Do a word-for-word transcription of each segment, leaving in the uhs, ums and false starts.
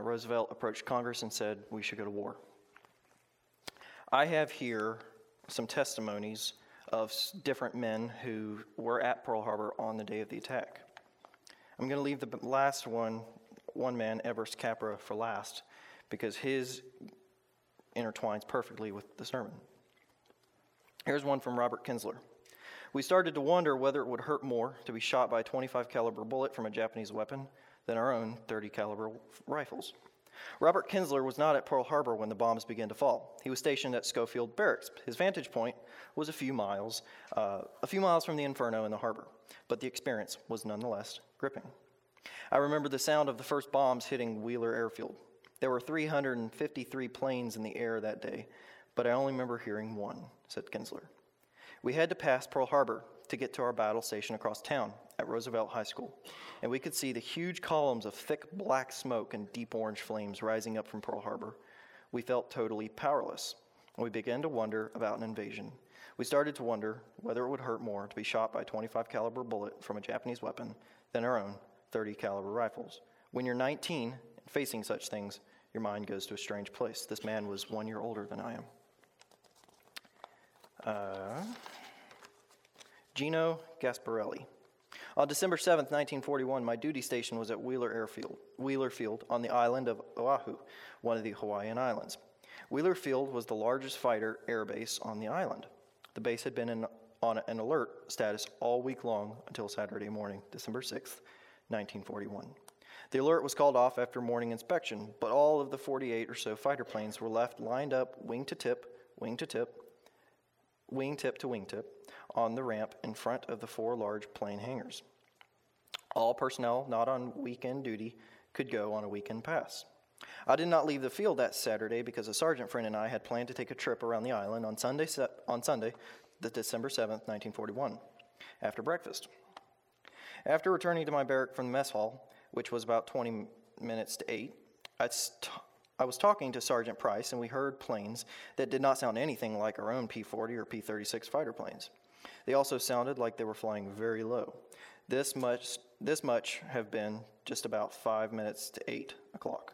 Roosevelt approached Congress and said we should go to war. I have here some testimonies of different men who were at Pearl Harbor on the day of the attack. I'm going to leave the last one, one man, Everest Capra, for last, because his intertwines perfectly with the sermon. Here's one from Robert Kinsler. We started to wonder whether it would hurt more to be shot by a twenty-five caliber bullet from a Japanese weapon than our own thirty caliber rifles. Robert Kinsler was not at Pearl Harbor when the bombs began to fall. He was stationed at Schofield Barracks. His vantage point was a few miles, uh, a few miles from the inferno in the harbor, but the experience was nonetheless gripping. I remember the sound of the first bombs hitting Wheeler Airfield. There were three hundred fifty-three planes in the air that day, but I only remember hearing one, said Kinsler. We had to pass Pearl Harbor to get to our battle station across town at Roosevelt High School, and we could see the huge columns of thick black smoke and deep orange flames rising up from Pearl Harbor. We felt totally powerless, and we began to wonder about an invasion. We started to wonder whether it would hurt more to be shot by a twenty-five caliber bullet from a Japanese weapon than our own thirty caliber rifles. When you're nineteen and facing such things, your mind goes to a strange place. This man was one year older than I am. Uh, Gino Gasparelli. On December seventh, nineteen forty-one, my duty station was at Wheeler Airfield, Wheeler Field on the island of Oahu, one of the Hawaiian Islands. Wheeler Field was the largest fighter air base on the island. The base had been in, on an alert status all week long until Saturday morning, December sixth, nineteen forty-one. The alert was called off after morning inspection, but all of the forty-eight or so fighter planes were left lined up wing to tip, wing to tip, wingtip to wingtip on the ramp in front of the four large plane hangars. All personnel not on weekend duty could go on a weekend pass. I did not leave the field that Saturday because a sergeant friend and I had planned to take a trip around the island on Sunday, on Sunday, the December seventh, nineteen forty-one, after breakfast. After returning to my barrack from the mess hall, which was about twenty minutes to eight, I st- I was talking to Sergeant Price, and we heard planes that did not sound anything like our own P forty or P thirty-six fighter planes. They also sounded like they were flying very low. This much, this much have been just about five minutes to eight o'clock.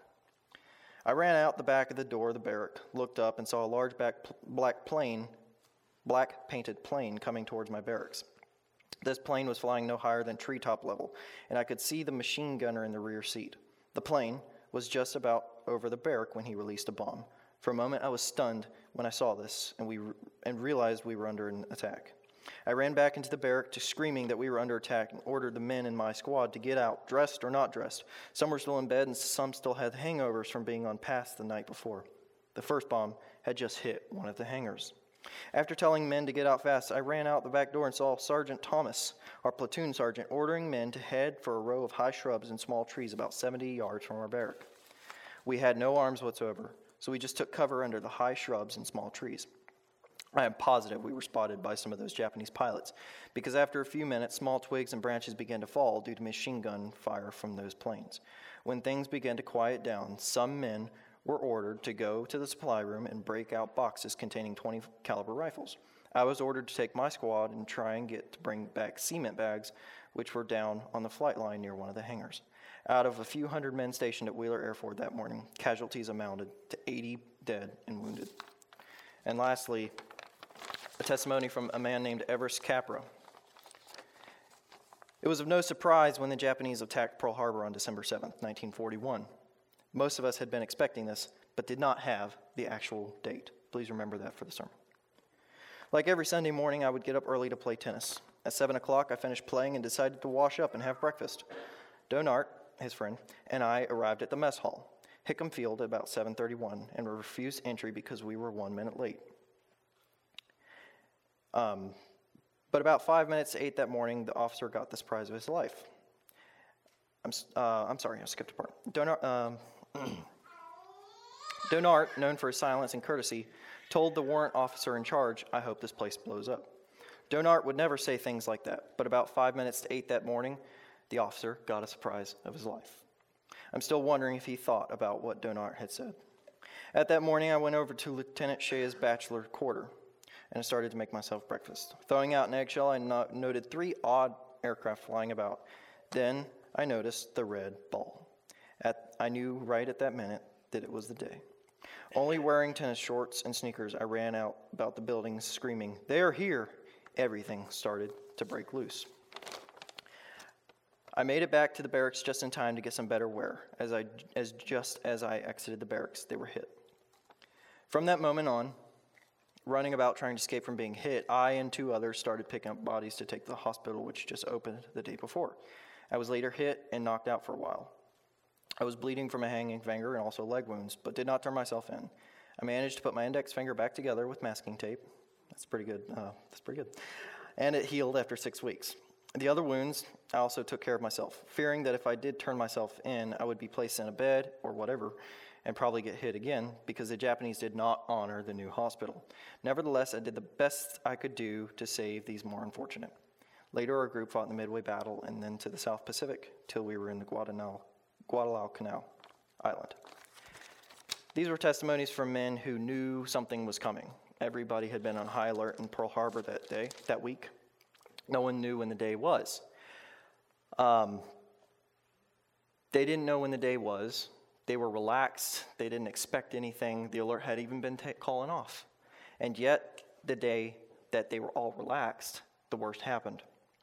I ran out the back of the door of the barrack, looked up, and saw a large back, black plane, black painted plane coming towards my barracks. This plane was flying no higher than treetop level, and I could see the machine gunner in the rear seat. The plane was just about over the barrack when he released a bomb. For a moment, I was stunned when I saw this and we and realized we were under an attack. I ran back into the barrack to screaming that we were under attack and ordered the men in my squad to get out, dressed or not dressed. Some were still in bed and some still had hangovers from being on pass the night before. The first bomb had just hit one of the hangars. After telling men to get out fast, I ran out the back door and saw Sergeant Thomas, our platoon sergeant, ordering men to head for a row of high shrubs and small trees about seventy yards from our barrack. We had no arms whatsoever, so we just took cover under the high shrubs and small trees. I am positive we were spotted by some of those Japanese pilots, because after a few minutes, small twigs and branches began to fall due to machine gun fire from those planes. When things began to quiet down, some men were ordered to go to the supply room and break out boxes containing twenty caliber rifles. I was ordered to take my squad and try and get to bring back cement bags, which were down on the flight line near one of the hangars. Out of a few hundred men stationed at Wheeler Airfield that morning, casualties amounted to eighty dead and wounded. And lastly, a testimony from a man named Everest Capra. It was of no surprise when the Japanese attacked Pearl Harbor on December seventh, nineteen forty-one. Most of us had been expecting this, but did not have the actual date. Please remember that for the sermon. Like every Sunday morning, I would get up early to play tennis. At seven o'clock, I finished playing and decided to wash up and have breakfast. Donart, his friend, and I arrived at the mess hall, Hickam Field, at about seven thirty-one, and were refused entry because we were one minute late. Um, but about five minutes to eight that morning, the officer got the surprise of his life. I'm, uh, I'm sorry, I skipped a part. Donart, um, Donart, known for his silence and courtesy, told the warrant officer in charge, "I hope this place blows up." Donart would never say things like that, but about five minutes to eight that morning, the officer got a surprise of his life. I'm still wondering if he thought about what Donart had said. At that morning, I went over to Lieutenant Shea's bachelor quarter, and I started to make myself breakfast. Throwing out an eggshell, I no- noted three odd aircraft flying about. Then I noticed the red ball. At, I knew right at that minute that it was the day. Only wearing tennis shorts and sneakers, I ran out about the building screaming, "They are here!" Everything started to break loose. I made it back to the barracks just in time to get some better wear. As I, as just as I exited the barracks, they were hit. From that moment on, running about trying to escape from being hit, I and two others started picking up bodies to take to the hospital, which just opened the day before. I was later hit and knocked out for a while. I was bleeding from a hanging finger and also leg wounds, but did not turn myself in. I managed to put my index finger back together with masking tape. That's pretty good. Uh, that's pretty good. And it healed after six weeks. The other wounds, I also took care of myself, fearing that if I did turn myself in, I would be placed in a bed or whatever and probably get hit again because the Japanese did not honor the new hospital. Nevertheless, I did the best I could do to save these more unfortunate. Later, our group fought in the Midway Battle and then to the South Pacific till we were in the Guadalcanal, Guadalcanal Island. These were testimonies from men who knew something was coming. Everybody had been on high alert in Pearl Harbor that day, that week. No one knew when the day was. Um, they didn't know when the day was. They were relaxed. They didn't expect anything. The alert had even been t- calling off. And yet, the day that they were all relaxed, the worst happened.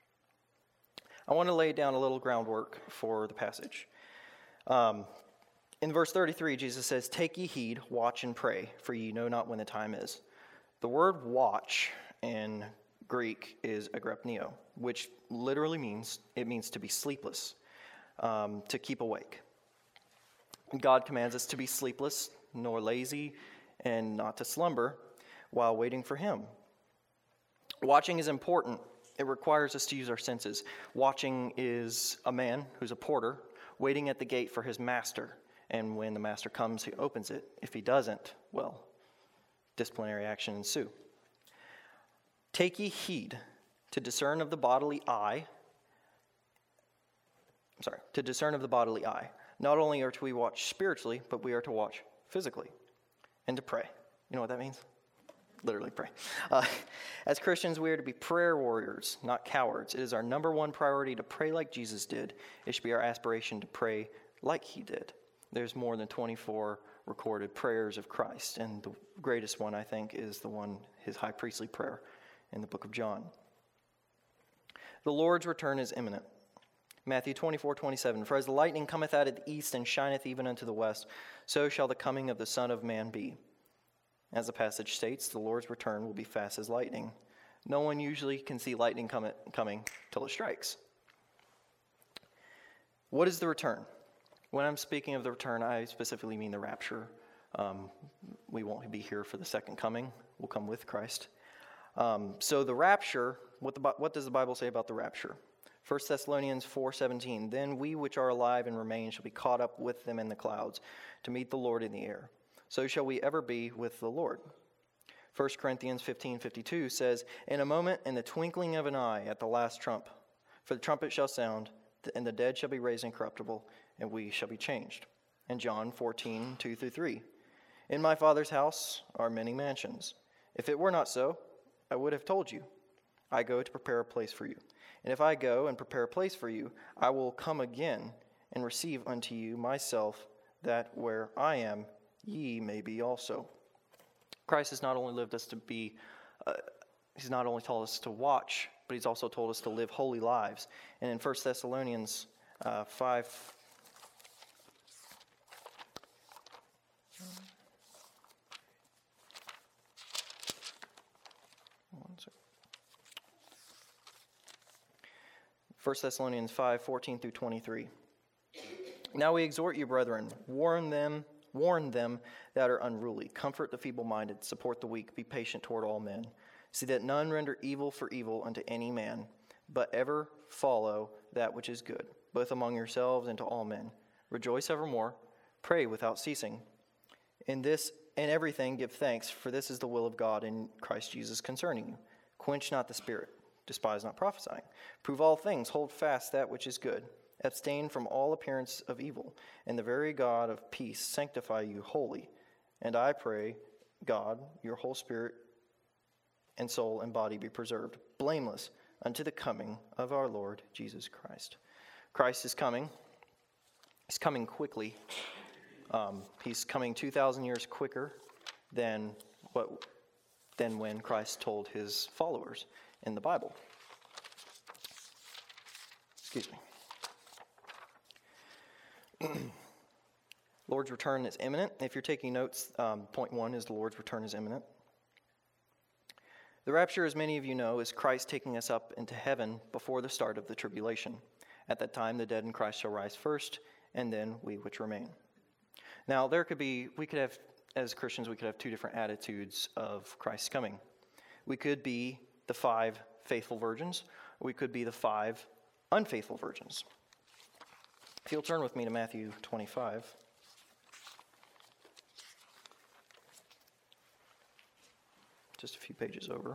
I want to lay down a little groundwork for the passage. Um, in verse thirty-three, Jesus says, "Take ye heed, watch and pray, for ye know not when the time is." The word watch in Greek is agrepneo, which literally means, it means to be sleepless, um, to keep awake. God commands us to be sleepless, nor lazy, and not to slumber while waiting for him. Watching is important. It requires us to use our senses. Watching is a man who's a porter waiting at the gate for his master. And when the master comes, he opens it. If he doesn't, well, disciplinary action ensue. Take ye heed to discern of the bodily eye. I'm sorry, to discern of the bodily eye. Not only are to we watch spiritually, but we are to watch physically and to pray. You know what that means? Literally pray. Uh, as Christians, we are to be prayer warriors, not cowards. It is our number one priority to pray like Jesus did. It should be our aspiration to pray like he did. There's more than twenty-four recorded prayers of Christ, and the greatest one, I think, is the one, his high priestly prayer in the book of John. The Lord's return is imminent. Matthew twenty-four twenty-seven, "For as the lightning cometh out of the east and shineth even unto the west, so shall the coming of the Son of Man be." As the passage states, the Lord's return will be fast as lightning. No one usually can see lightning com- coming till it strikes. What is the return? When I'm speaking of the return, I specifically mean the rapture. Um, we won't be here for the second coming. We'll come with Christ. Um, so the rapture, what, the, what does the Bible say about the rapture? First Thessalonians four seventeen, "Then we which are alive and remain shall be caught up with them in the clouds to meet the Lord in the air. So shall we ever be with the Lord." First Corinthians fifteen fifty-two says, "In a moment, in the twinkling of an eye, at the last trump, for the trumpet shall sound, and the dead shall be raised incorruptible, and we shall be changed." And John fourteen two through three, "In my Father's house are many mansions. If it were not so, I would have told you. I go to prepare a place for you. And if I go and prepare a place for you, I will come again and receive unto you myself, that where I am, ye may be also." Christ has not only lived us to be, uh, he's not only told us to watch, but he's also told us to live holy lives. And in First Thessalonians uh, five, one second. First Thessalonians five, fourteen through twenty-three. "Now we exhort you, brethren, warn them, warn them that are unruly, comfort the feeble-minded, support the weak, be patient toward all men. See that none render evil for evil unto any man, but ever follow that which is good, both among yourselves and to all men. Rejoice evermore, pray without ceasing. In this in everything give thanks, for this is the will of God in Christ Jesus concerning you. Quench not the spirit, despise not prophesying. Prove all things, hold fast that which is good. Abstain from all appearance of evil, and the very God of peace sanctify you wholly. And I pray, God, your whole spirit and soul and body be preserved, blameless, unto the coming of our Lord Jesus Christ." Christ is coming. He's coming quickly. Um, he's coming two thousand years quicker than what than when Christ told his followers in the Bible. Excuse me. Lord's return is imminent. If you're taking notes, um, point one is the Lord's return is imminent. The rapture, as many of you know, is Christ taking us up into heaven before the start of the tribulation. At that time, the dead in Christ shall rise first, and then we which remain. Now, there could be, we could have, as Christians, we could have two different attitudes of Christ's coming. We could be the five faithful virgins, or we could be the five unfaithful virgins. If you'll turn with me to Matthew twenty-five. Just a few pages over.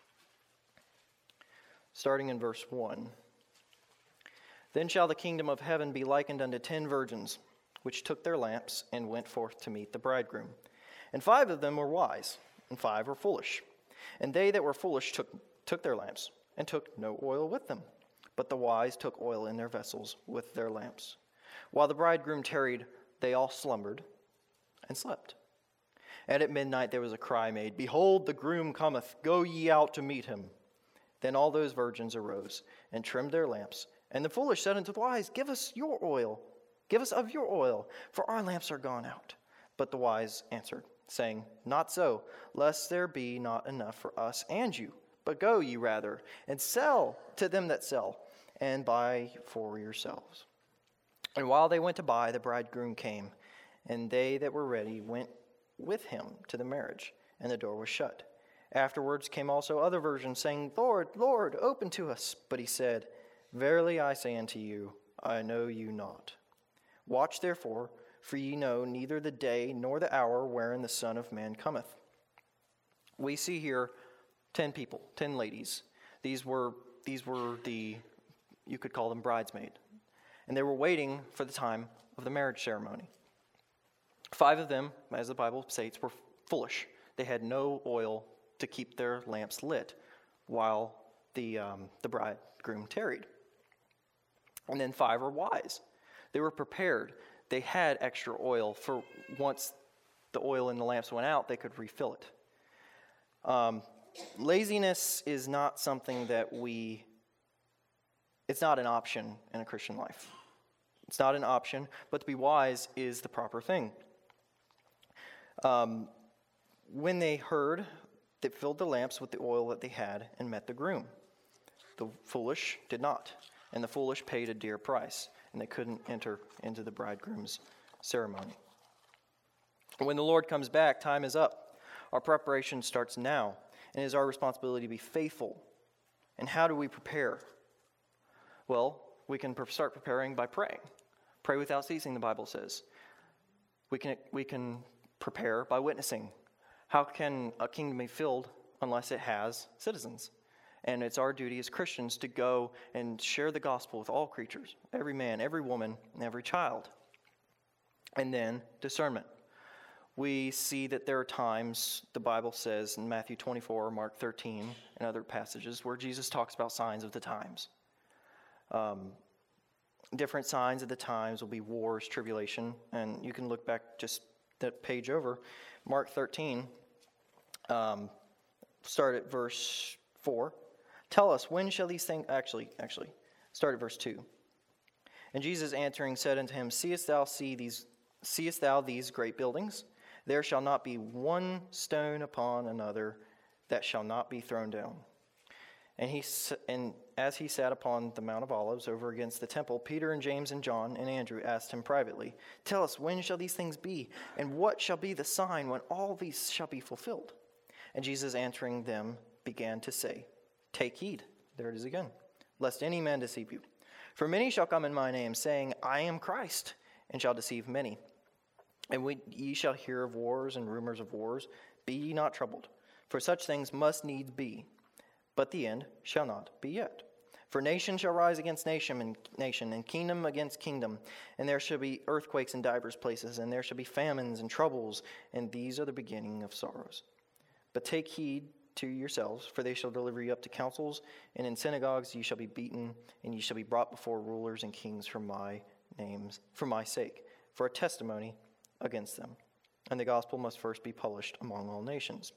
Starting in verse one. Then shall the kingdom of heaven be likened unto ten virgins, which took their lamps and went forth to meet the bridegroom. And five of them were wise, and five were foolish. And they that were foolish took, took their lamps, and took no oil with them. But the wise took oil in their vessels with their lamps. While the bridegroom tarried, they all slumbered and slept. And at midnight there was a cry made, Behold, the groom cometh, go ye out to meet him. Then all those virgins arose, and trimmed their lamps. And the foolish said unto the wise, Give us your oil, give us of your oil, for our lamps are gone out. But the wise answered, saying, Not so, lest there be not enough for us and you. But go ye rather, and sell to them that sell, and buy for yourselves. And while they went to buy, the bridegroom came, and they that were ready went with him to the marriage, and the door was shut. Afterwards came also other virgins, saying, Lord, Lord, open to us. But he said, Verily I say unto you, I know you not. Watch therefore, for ye know neither the day nor the hour wherein the Son of Man cometh. We see here ten people, ten ladies. These were these were the, you could call them bridesmaid. And they were waiting for the time of the marriage ceremony. Five of them, as the Bible states, were foolish. They had no oil to keep their lamps lit while the um, the bridegroom tarried. And then five were wise. They were prepared. They had extra oil for once the oil in the lamps went out, they could refill it. Um, laziness is not something that we, it's not an option in a Christian life. It's not an option, but to be wise is the proper thing. Um, when they heard, they filled the lamps with the oil that they had and met the groom. The foolish did not, and the foolish paid a dear price, and they couldn't enter into the bridegroom's ceremony. When the Lord comes back, time is up. Our preparation starts now, and it is our responsibility to be faithful. And how do we prepare? Well, we can start preparing by praying. Pray without ceasing, the Bible says. We can we can prepare by witnessing. How can a kingdom be filled unless it has citizens? And it's our duty as Christians to go and share the gospel with all creatures, every man, every woman, and every child. And then discernment. We see that there are times, the Bible says in Matthew twenty-four, Mark thirteen, and other passages, where Jesus talks about signs of the times. Um, different signs of the times will be wars, tribulation, and you can look back just that page over, Mark thirteen, um, start at verse four. Tell us, when shall these things, actually, actually, start at verse two. And Jesus answering said unto him, Seest thou see these, seest thou these great buildings? There shall not be one stone upon another that shall not be thrown down. And he and as he sat upon the Mount of Olives over against the temple, Peter and James and John and Andrew asked him privately, Tell us, when shall these things be? And what shall be the sign when all these shall be fulfilled? And Jesus answering them began to say, Take heed, there it is again, lest any man deceive you. For many shall come in my name, saying, I am Christ, and shall deceive many. And we, ye shall hear of wars and rumors of wars. Be ye not troubled, for such things must needs be. But the end shall not be yet. For nation shall rise against nation, and nation, and kingdom against kingdom. And there shall be earthquakes in divers places, and there shall be famines and troubles, and these are the beginning of sorrows. But take heed to yourselves, for they shall deliver you up to councils, and in synagogues ye shall be beaten, and ye shall be brought before rulers and kings for my names for my sake, for a testimony against them. And the gospel must first be published among all nations.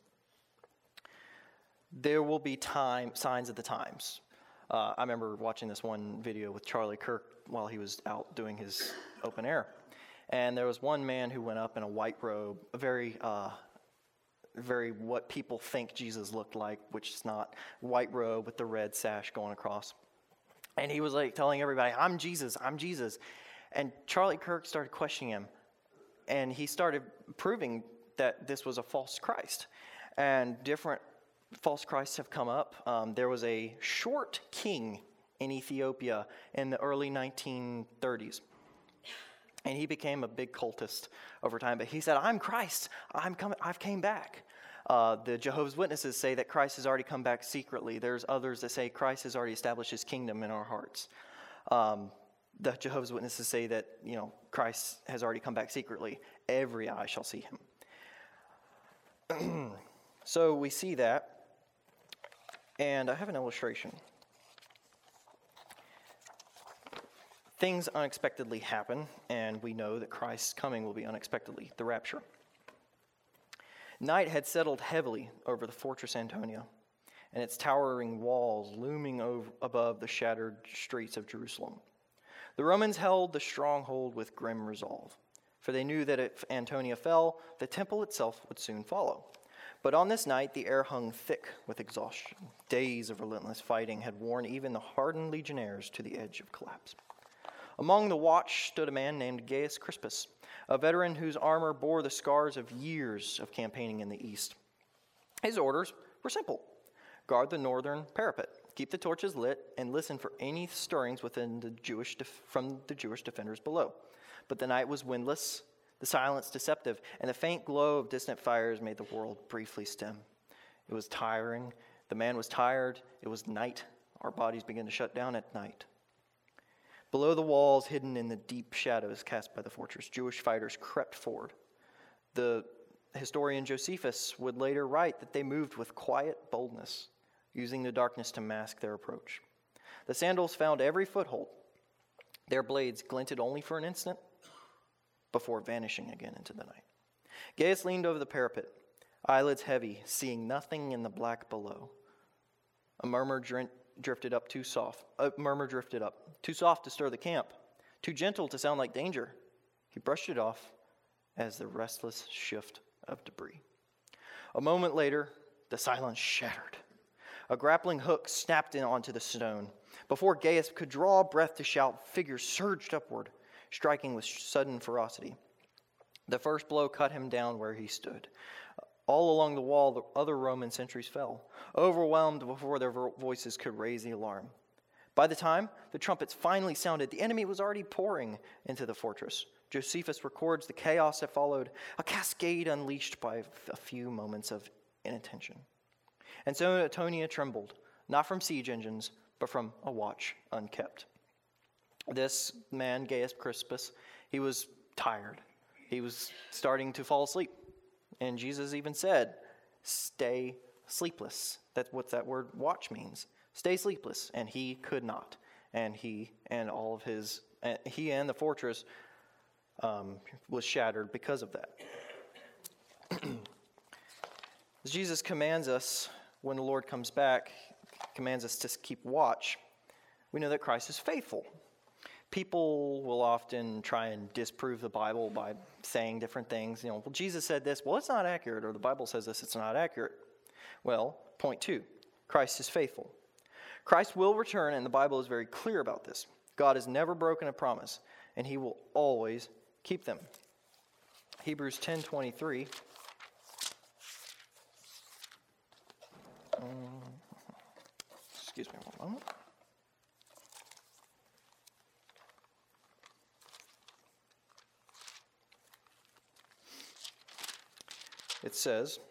There will be time signs of the times. Uh, I remember watching this one video with Charlie Kirk while he was out doing his open air. And there was one man who went up in a white robe, a very, uh, very what people think Jesus looked like, which is not, white robe with the red sash going across. And he was like telling everybody, I'm Jesus, I'm Jesus. And Charlie Kirk started questioning him. And he started proving that this was a false Christ. And different false Christs have come up. Um, there was a short king in Ethiopia in the early nineteen thirties. And he became a big cultist over time. But he said, I'm Christ. I'm coming. I've came back. Uh, the Jehovah's Witnesses say that Christ has already come back secretly. There's others that say Christ has already established his kingdom in our hearts. Um, the Jehovah's Witnesses say that, you know, Christ has already come back secretly. Every eye shall see him. So we see that. And I have an illustration. Things unexpectedly happen, and we know that Christ's coming will be unexpectedly, the rapture. Night had settled heavily over the fortress Antonia, and its towering walls looming over, above the shattered streets of Jerusalem. The Romans held the stronghold with grim resolve, for they knew that if Antonia fell, the temple itself would soon follow. But on this night, the air hung thick with exhaustion. Days of relentless fighting had worn even the hardened legionnaires to the edge of collapse. Among the watch stood a man named Gaius Crispus, a veteran whose armor bore the scars of years of campaigning in the east. His orders were simple. Guard the northern parapet, keep the torches lit, and listen for any stirrings within the Jewish def- from the Jewish defenders below. But the night was windless, the silence deceptive, and the faint glow of distant fires made the world briefly stem. It was tiring. The man was tired. It was night. Our bodies began to shut down at night. Below the walls, hidden in the deep shadows cast by the fortress, Jewish fighters crept forward. The historian Josephus would later write that they moved with quiet boldness, using the darkness to mask their approach. The sandals found every foothold. Their blades glinted only for an instant before vanishing again into the night. Gaius leaned over the parapet, eyelids heavy, seeing nothing in the black below. A murmur dr- drifted up too soft. A murmur drifted up, too soft to stir the camp, too gentle to sound like danger. He brushed it off as the restless shift of debris. A moment later, the silence shattered. A grappling hook snapped in onto the stone. Before Gaius could draw breath to shout, figures surged upward, striking with sudden ferocity. The first blow cut him down where he stood. All along the wall, the other Roman sentries fell, overwhelmed before their voices could raise the alarm. By the time the trumpets finally sounded, the enemy was already pouring into the fortress. Josephus records the chaos that followed, a cascade unleashed by a few moments of inattention. And so Antonia trembled, not from siege engines, but from a watch unkept. This man, Gaius Crispus, he was tired. He was starting to fall asleep. And Jesus even said, stay sleepless. That's what that word watch means. Stay sleepless. And he could not. And he and all of his, he and the fortress um, was shattered because of that. As Jesus commands us, when the Lord comes back, commands us to keep watch, we know that Christ is faithful. People will often try and disprove the Bible by saying different things. You know, well, Jesus said this. Well, it's not accurate. Or the Bible says this. It's not accurate. Well, point two, Christ is faithful. Christ will return, and the Bible is very clear about this. God has never broken a promise, and he will always keep them. Hebrews ten twenty-three. Um, excuse me one moment. It says,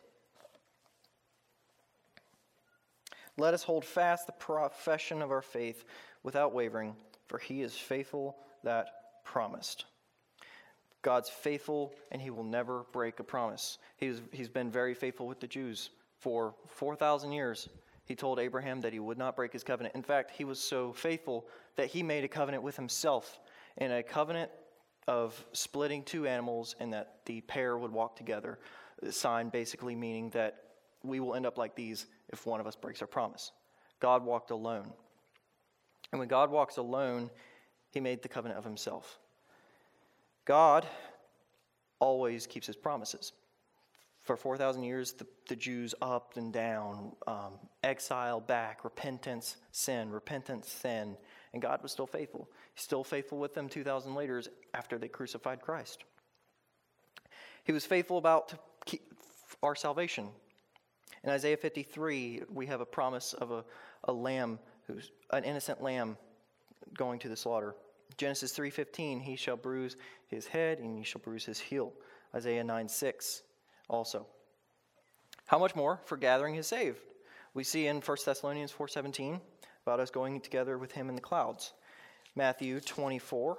let us hold fast the profession of our faith without wavering, for he is faithful that promised. God's faithful, and he will never break a promise. He's, he's been very faithful with the Jews for four thousand years. He told Abraham that he would not break his covenant. In fact, he was so faithful that he made a covenant with himself in a covenant of splitting two animals and that the pair would walk together. The sign basically meaning that we will end up like these if one of us breaks our promise. God walked alone. And when God walks alone, he made the covenant of himself. God always keeps his promises. For four thousand years, the, the Jews up and down, um, exile back, repentance, sin, repentance, sin. And God was still faithful. He's still faithful with them two thousand later after they crucified Christ. He was faithful about to keep our salvation. In Isaiah fifty-three, we have a promise of a, a lamb, who's an innocent lamb going to the slaughter. Genesis three fifteen, he shall bruise his head and he shall bruise his heel. Isaiah nine six also. How much more for gathering his saved? We see in First Thessalonians four seventeen about us going together with him in the clouds. Matthew twenty-four,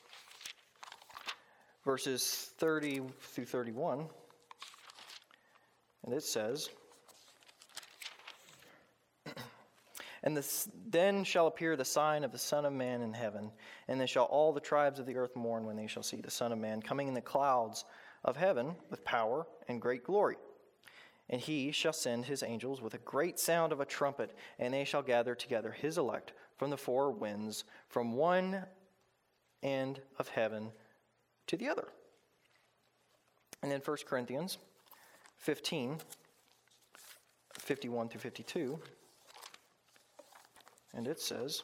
verses thirty through thirty-one. And it says, And this, then shall appear the sign of the Son of Man in heaven, and then shall all the tribes of the earth mourn when they shall see the Son of Man coming in the clouds of heaven with power and great glory. And he shall send his angels with a great sound of a trumpet, and they shall gather together his elect from the four winds, from one end of heaven to the other. And then First Corinthians fifteen, fifty-one through fifty-two. And it says,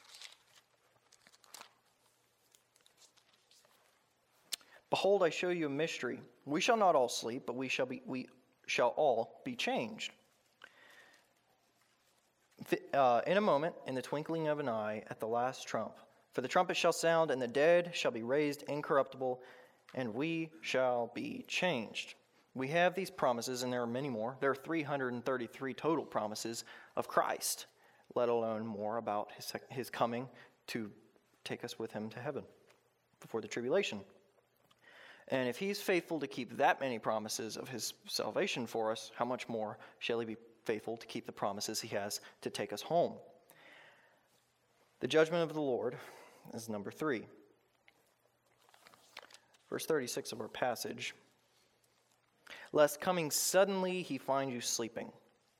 Behold, I show you a mystery. We shall not all sleep, but we shall be we shall all be changed. Uh, in a moment, in the twinkling of an eye, at the last trump. For the trumpet shall sound, and the dead shall be raised incorruptible, and we shall be changed. We have these promises, and there are many more. There are three hundred thirty-three total promises of Christ, let alone more about his, his coming to take us with him to heaven before the tribulation. And if he's faithful to keep that many promises of his salvation for us, how much more shall he be faithful to keep the promises he has to take us home? The judgment of the Lord is number three. Verse thirty-six of our passage. Lest coming suddenly he find you sleeping.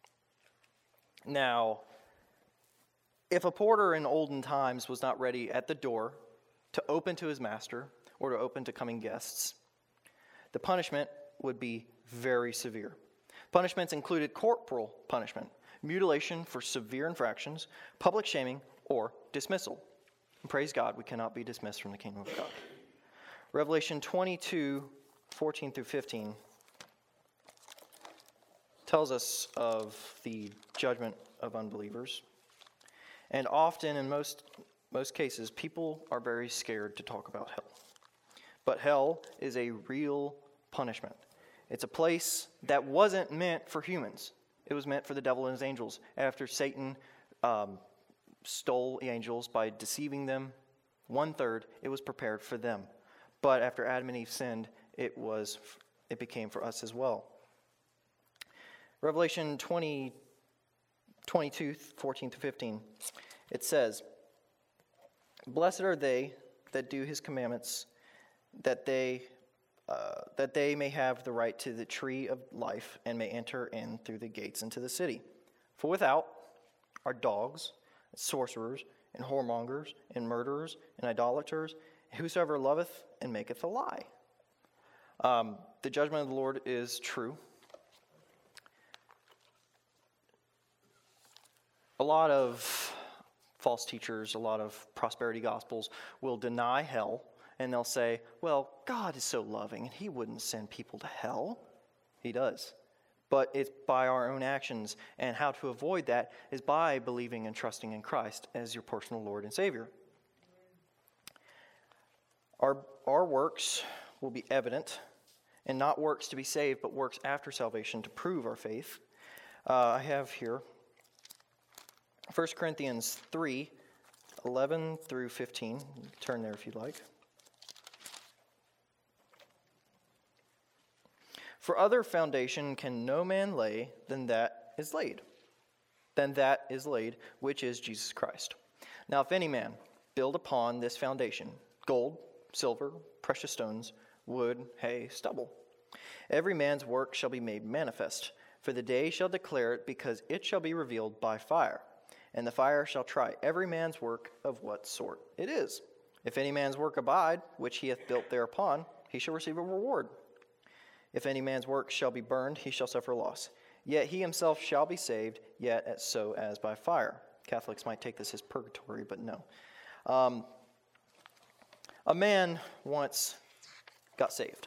Now, if a porter in olden times was not ready at the door to open to his master or to open to coming guests, the punishment would be very severe. Punishments included corporal punishment, mutilation for severe infractions, public shaming, or dismissal. And praise God, we cannot be dismissed from the kingdom of God. Revelation twenty-two, fourteen through fifteen tells us of the judgment of unbelievers. And often, in most, most cases, people are very scared to talk about hell. But hell is a real punishment. It's a place that wasn't meant for humans. It was meant for the devil and his angels. After Satan um, stole the angels by deceiving them, one third, it was prepared for them. But after Adam and Eve sinned, it was it became for us as well. Revelation twenty, twenty-two, fourteen through fifteen. It says, Blessed are they that do his commandments, that they uh, that they may have the right to the tree of life and may enter in through the gates into the city. For without are dogs, and sorcerers, and whoremongers, and murderers, and idolaters, and whosoever loveth and maketh a lie. Um, the judgment of the Lord is true. A lot of false teachers, a lot of prosperity gospels will deny hell, and they'll say, well, God is so loving, and he wouldn't send people to hell. He does. But it's by our own actions, and how to avoid that is by believing and trusting in Christ as your personal Lord and Savior. Our, our works will be evident, and not works to be saved, but works after salvation to prove our faith. Uh, I have here First Corinthians three, eleven through fifteen. Turn there if you'd like. For other foundation can no man lay than that is laid, than that is laid, which is Jesus Christ. Now if any man build upon this foundation, gold, silver, precious stones, wood, hay, stubble. Every man's work shall be made manifest, for the day shall declare it, because it shall be revealed by fire. And the fire shall try every man's work of what sort it is. If any man's work abide, which he hath built thereupon, he shall receive a reward. If any man's work shall be burned, he shall suffer loss. Yet he himself shall be saved, yet so as by fire. Catholics might take this as purgatory, but no. Um, a man once got saved.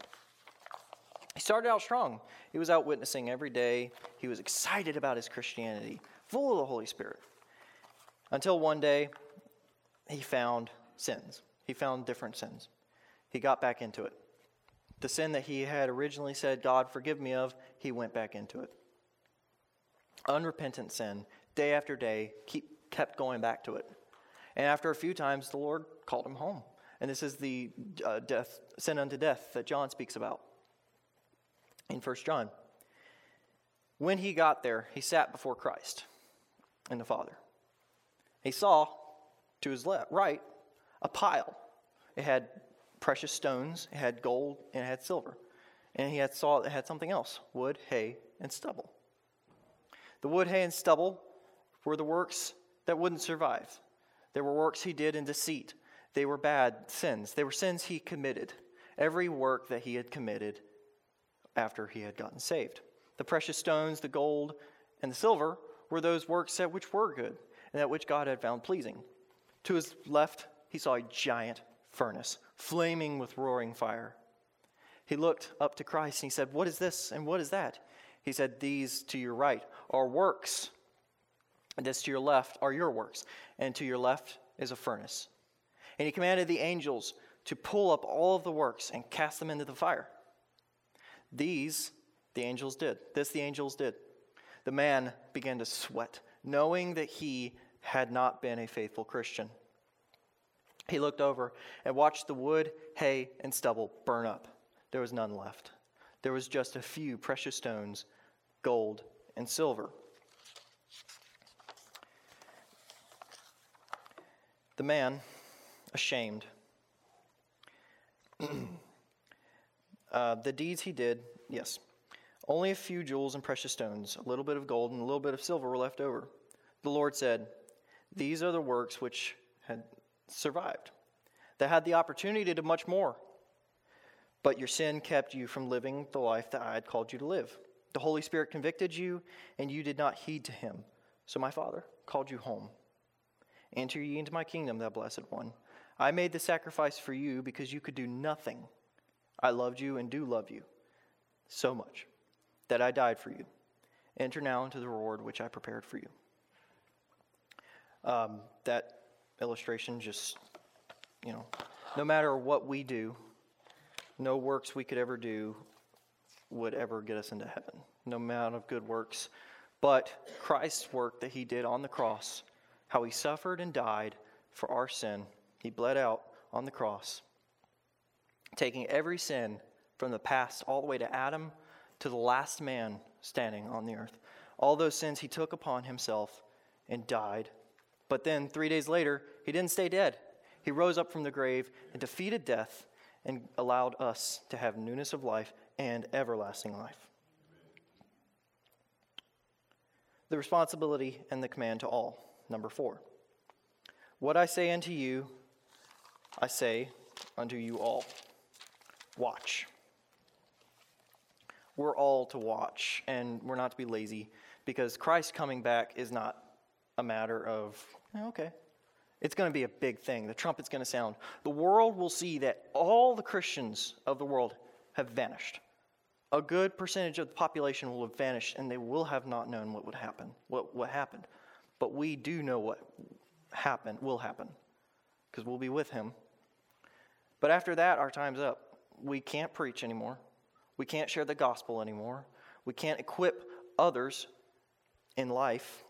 He started out strong. He was out witnessing every day. He was excited about his Christianity, full of the Holy Spirit. Until one day, he found sins. He found different sins. He got back into it. The sin that he had originally said, God, forgive me of, he went back into it. Unrepentant sin, day after day, keep, kept going back to it. And after a few times, the Lord called him home. And this is the uh, death, sin unto death that John speaks about in First John. When he got there, he sat before Christ and the Father. He saw to his left, right, a pile. It had precious stones, it had gold, and it had silver. And he had saw it had something else, wood, hay, and stubble. The wood, hay, and stubble were the works that wouldn't survive. They were works he did in deceit. They were bad sins. They were sins he committed. Every work that he had committed after he had gotten saved. The precious stones, the gold, and the silver were those works that which were good and that which God had found pleasing. To his left, he saw a giant furnace, flaming with roaring fire. He looked up to Christ and he said, what is this and what is that? He said, these to your right are works, and this to your left are your works, and to your left is a furnace. And he commanded the angels to pull up all of the works and cast them into the fire. These the angels did. This the angels did. The man began to sweat, knowing that he had not been a faithful Christian. He looked over and watched the wood, hay, and stubble burn up. There was none left. There was just a few precious stones, gold, and silver. The man, ashamed, uh, the deeds he did, yes, only a few jewels and precious stones, a little bit of gold, and a little bit of silver were left over. The Lord said, these are the works which had survived, that had the opportunity to do much more. But your sin kept you from living the life that I had called you to live. The Holy Spirit convicted you, and you did not heed to him. So my Father called you home. Enter ye into my kingdom, thou blessed one. I made the sacrifice for you because you could do nothing. I loved you and do love you so much that I died for you. Enter now into the reward which I prepared for you. Um, that illustration just, you know, no matter what we do, no works we could ever do would ever get us into heaven. No amount of good works. But Christ's work that he did on the cross, how he suffered and died for our sin. He bled out on the cross, taking every sin from the past all the way to Adam to the last man standing on the earth. All those sins he took upon himself and died. But then three days later, he didn't stay dead. He rose up from the grave and defeated death and allowed us to have newness of life and everlasting life. The responsibility and the command to all. Number four. What I say unto you, I say unto you all. Watch. We're all to watch, and we're not to be lazy, because Christ coming back is not a matter of, okay, it's going to be a big thing. The trumpet's going to sound. The world will see that all the Christians of the world have vanished. A good percentage of the population will have vanished, and they will have not known what would happen, what, what happened. But we do know what happened, will happen, because we'll be with him. But after that, our time's up. We can't preach anymore. We can't share the gospel anymore. We can't equip others in life.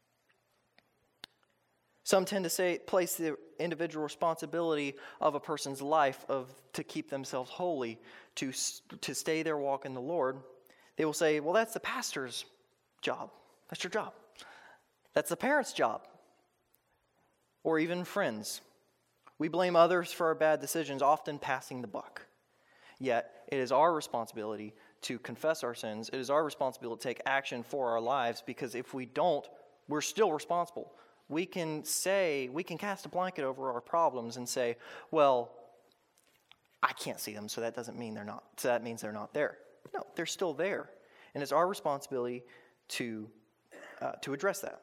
Some tend to say, place the individual responsibility of a person's life of to keep themselves holy, to, to stay their walk in the Lord. They will say, well, that's the pastor's job. That's your job. That's the parent's job. Or even friends. We blame others for our bad decisions, often passing the buck. Yet, it is our responsibility to confess our sins. It is our responsibility to take action for our lives, because if we don't, we're still responsible. We can say, we can cast a blanket over our problems and say, well, I can't see them, so that doesn't mean they're not, so that means they're not there. No, they're still there. And it's our responsibility to, uh, to address that.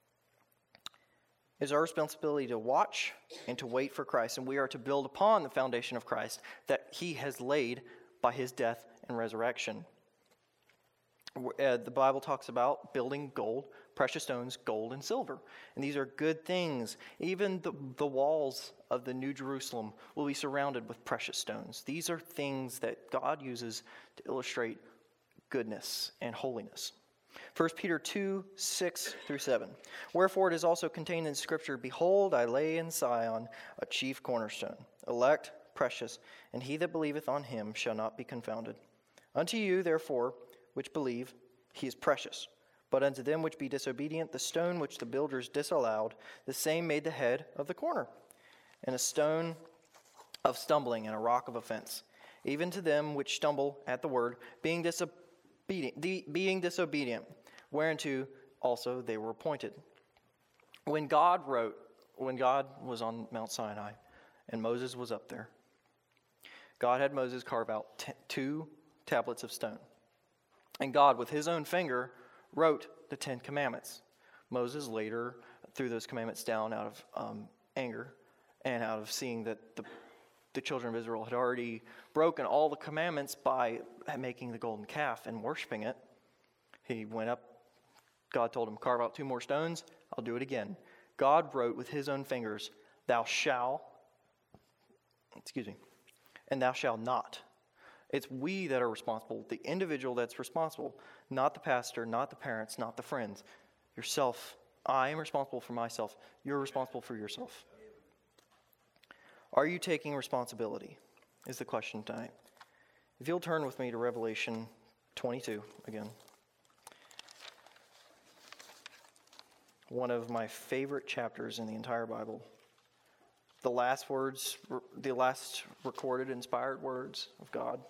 It's our responsibility to watch and to wait for Christ, and we are to build upon the foundation of Christ that he has laid by his death and resurrection. Uh, the Bible talks about building gold, precious stones, gold and silver. And these are good things. Even the, the walls of the New Jerusalem will be surrounded with precious stones. These are things that God uses to illustrate goodness and holiness. First Peter two, six through seven. Wherefore it is also contained in Scripture, Behold, I lay in Sion a chief cornerstone, elect, precious, and he that believeth on him shall not be confounded. Unto you, therefore, which believe, he is precious. But unto them which be disobedient, the stone which the builders disallowed, the same made the head of the corner, and a stone of stumbling and a rock of offense. Even to them which stumble at the word, being disobedient, de, being disobedient, whereunto also they were appointed. When God wrote, when God was on Mount Sinai, and Moses was up there, God had Moses carve out t- two tablets of stone. And God, with his own finger, wrote the Ten Commandments. Moses later threw those commandments down out of um, anger and out of seeing that the, the children of Israel had already broken all the commandments by making the golden calf and worshiping it. He went up. God told him, carve out two more stones. I'll do it again. God wrote with his own fingers, thou shalt, excuse me, and thou shalt not. It's we that are responsible, the individual that's responsible, not the pastor, not the parents, not the friends. Yourself. I am responsible for myself. You're responsible for yourself. Are you taking responsibility? Is the question tonight. If you'll turn with me to Revelation twenty-two again. One of my favorite chapters in the entire Bible. The last words, the last recorded, inspired words of God.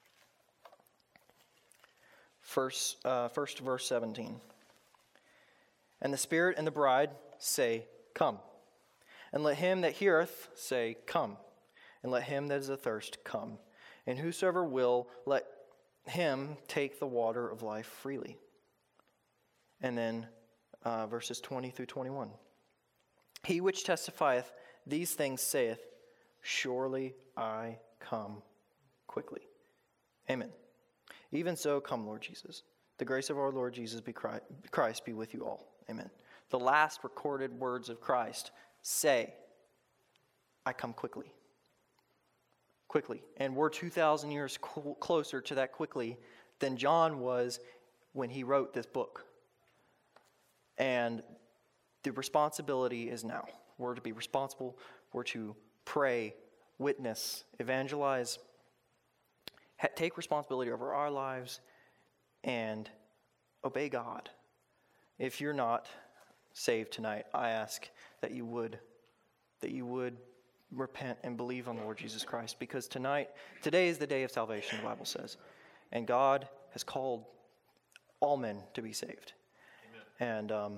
First, uh, first verse seventeen. And the Spirit and the bride say, Come. And let him that heareth say, Come. And let him that is athirst come. And whosoever will, let him take the water of life freely. And then uh, verses twenty through twenty-one. He which testifieth these things saith, Surely I come quickly. Amen. Even so, come, Lord Jesus. The grace of our Lord Jesus be Christ, Christ be with you all. Amen. The last recorded words of Christ say, I come quickly. Quickly. And we're two thousand years cl- closer to that quickly than John was when he wrote this book. And the responsibility is now. We're to be responsible. We're to pray, witness, evangelize, ha- take responsibility over our lives, and obey God. If you're not saved tonight, I ask that you would, that you would repent and believe on the Lord Jesus Christ, because tonight, today is the day of salvation, the Bible says, and God has called all men to be saved. Amen. And um,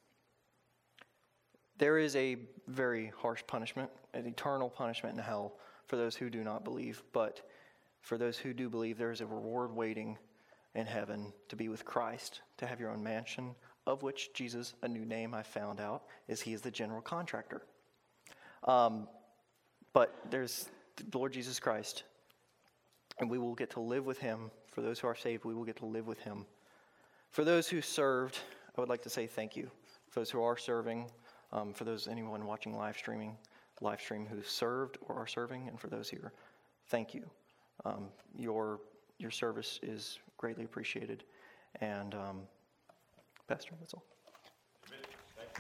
there is a very harsh punishment, an eternal punishment in hell for those who do not believe. But for those who do believe, there is a reward waiting in heaven to be with Christ, to have your own mansion, of which Jesus, a new name I found out, is he is the general contractor. Um, but there's the Lord Jesus Christ, and we will get to live with him. For those who are saved, we will get to live with him. For those who served, I would like to say thank you. For those who are serving, Um, for those, anyone watching live streaming, live stream who served or are serving, and for those here, thank you. Um, your your service is greatly appreciated. And um, Pastor, that's all. Amen. Thank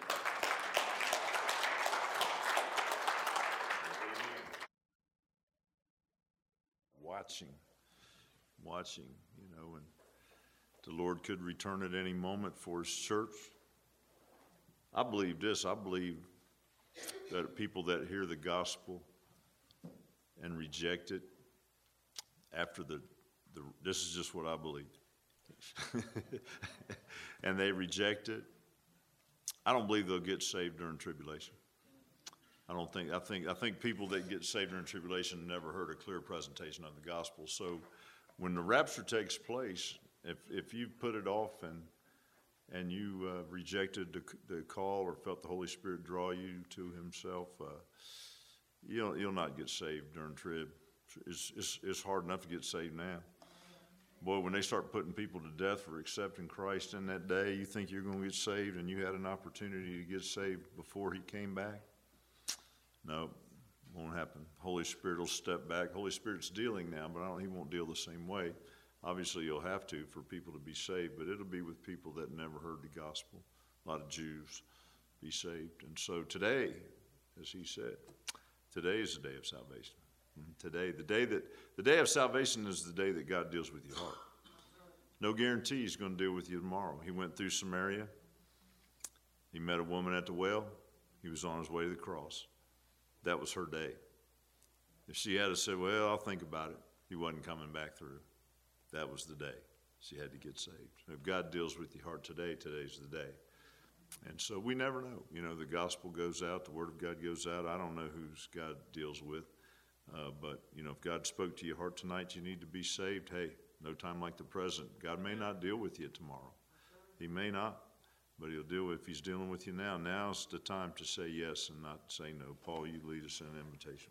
you. Watching, watching, you know, and the Lord could return at any moment for his church. I believe this. I believe that people that hear the gospel and reject it after the, the this is just what I believe, and they reject it, I don't believe they'll get saved during tribulation. I don't think, I think, I think people that get saved during tribulation never heard a clear presentation of the gospel. So when the rapture takes place, if, if you put it off and, and you uh, rejected the, the call or felt the Holy Spirit draw you to himself, uh, you'll, you'll not get saved during trib. It's, it's, it's hard enough to get saved now. Boy, when they start putting people to death for accepting Christ in that day, you think you're going to get saved and you had an opportunity to get saved before he came back? No, won't happen. Holy Spirit will step back. Holy Spirit's dealing now, but I don't, he won't deal the same way. Obviously, you'll have to for people to be saved, but it'll be with people that never heard the gospel. A lot of Jews be saved. And so today, as he said, today is the day of salvation. Today, the day that the day of salvation is the day that God deals with your heart. No guarantee he's going to deal with you tomorrow. He went through Samaria. He met a woman at the well. He was on his way to the cross. That was her day. If she had said, well, I'll think about it, he wasn't coming back through. That was the day. She had to get saved. If God deals with your heart today, today's the day. And so we never know. You know, the gospel goes out, the word of God goes out. I don't know who God deals with. Uh, but, you know, if God spoke to your heart tonight, you need to be saved. Hey, no time like the present. God may not deal with you tomorrow. He may not, but he'll deal with, if he's dealing with you now, now's the time to say yes and not say no. Paul, you lead us in an invitation.